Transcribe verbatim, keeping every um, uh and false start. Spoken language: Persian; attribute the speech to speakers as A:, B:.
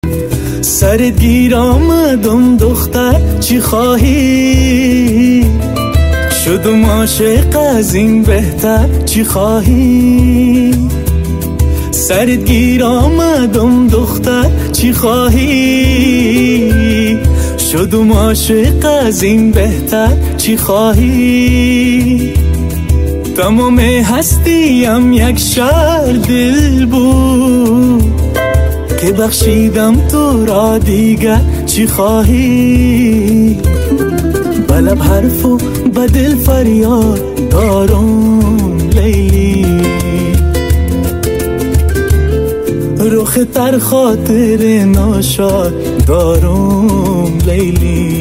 A: سرت گیر آمدم دختر چی خواهی؟ شدم عاشق از این بهتر چی خواهی؟ سرت گیر آمدم دختر چی خواهی؟ شدم عاشق از این بهتر چی خواهی؟ تمام هستیم یک شهر دل بود که بخشیدم تو را دیگر چی خواهی؟ بلب حرف و بدل فریاد دارم لیلی، رخ تر خاطر ناشاد دارم لیلی.